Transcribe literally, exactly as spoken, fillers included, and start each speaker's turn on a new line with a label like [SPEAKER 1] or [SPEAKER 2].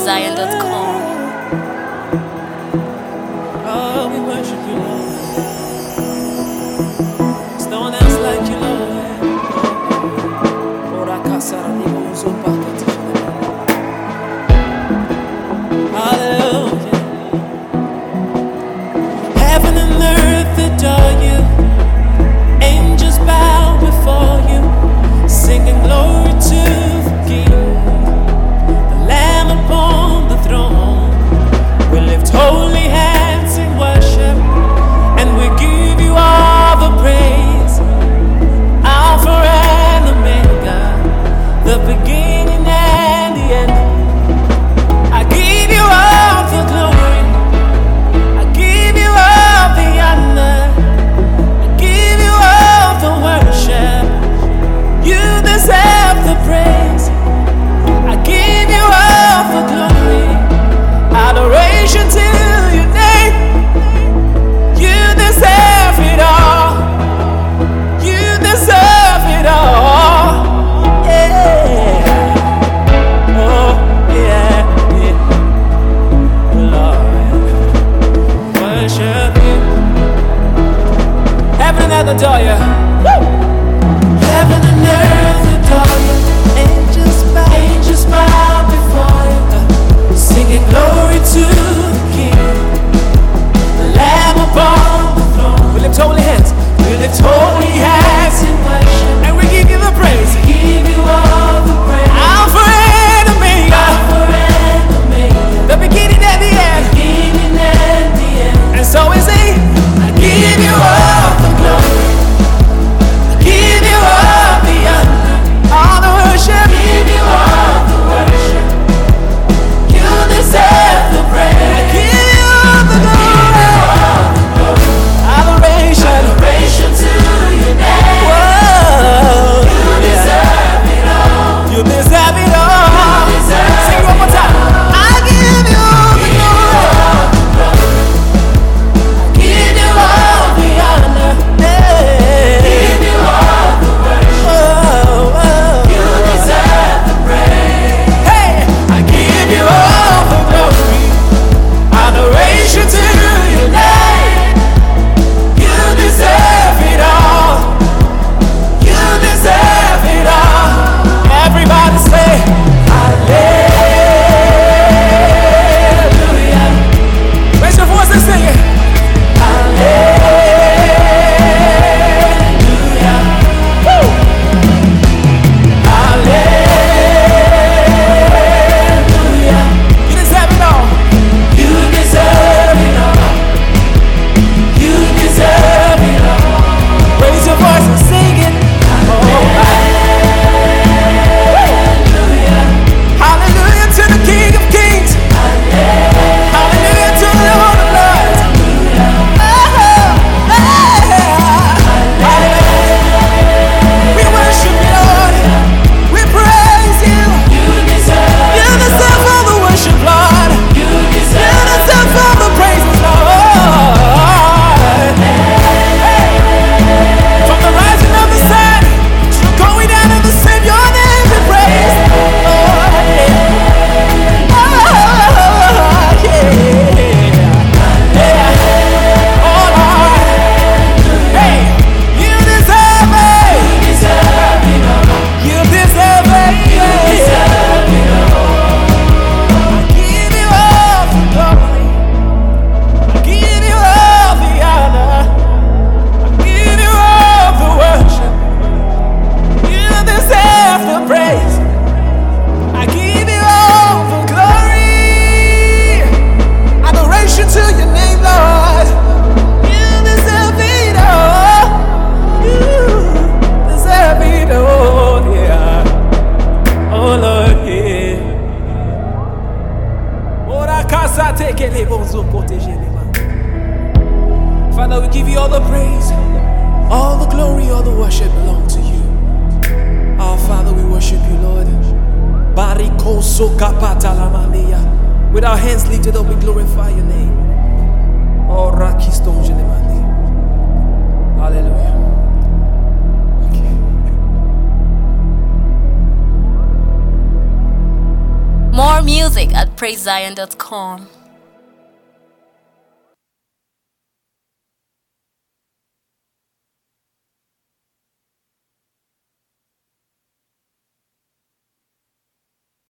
[SPEAKER 1] zion dot com.
[SPEAKER 2] Oh, we worship you, Lord. There's no one else like you, Lord. Ora kasara ni bozo pakati. Hallelujah. Heaven and earth adore you. Angels bow before you, singing glory to the King, the Lamb upon the throne. We lift holy hands in worship, and we give you all the praise. Alpha and Omega, the beginning and the end. I give you all the glory, I give you all the honor, I give you all the worship. You deserve the praise. I give you all the glory, adoration to your name. You deserve it all. You deserve it all. Yeah. Oh, yeah, yeah. Lord, worship you. Heaven and earth adore you. Woo! Heaven and earth adore you. Angels bow, angels bow before you, singing glory to the King, the Lamb upon the throne. We lift holy hands, we lift holy hands in worship, and we give you the praise. We give you all the praise. Alpha and Omega, Alpha and Omega, the beginning and the end, beginning and the end. And so we sing, I give you all the glory, I give you all the honor, all the worship, give you all the worship. You deserve the praise. I give you all the glory, adoration, adoration to your name. Whoa. You deserve it all. You deserve it all. You deserve Sing one more time. I give you all the glory. I give you all the honor. Yeah. Give you all the worship. Whoa, whoa. You deserve the praise. Hey, I give you all the glory, adoration to your name. You deserve it all. You deserve it all. Everybody say hallelujah. Raise your voice and sing it. Hallelujah. Woo. Hallelujah. You deserve it all. You deserve it all. You deserve it all. Raise your voice and sing it. Oh, hallelujah. Hallelujah to the King of Kings. Hallelujah to the Lord of Lords. Oh, hallelujah. We worship you, Lord. We praise you. You deserve You deserve all the worship, Lord. You deserve You deserve all the praises, Lord. From the rising of the sun to the going down of the same, your name be praised. Oh, yeah. Oh, yeah. Yeah. Oh, Lord. Hey, you deserve it. You deserve it all. You deserve it. You deserve it all. I give you all the glory. I give you all the honor. I give you all the worship. You deserve the praise. I give you all the glory, adoration to your name, Lord. You deserve it all. You deserve it all, yeah. Oh Lord, yeah. Ora casa teke le bozo kote jenema. Father, we give you all the praise, all the glory, all the worship belong to you. Our Father, we worship you, Lord. Bariko soka pata la mania. With our hands lifted up, we glorify your name. Oh, rakiston jenemani. Hallelujah. Okay.
[SPEAKER 1] More music at praise zion dot com.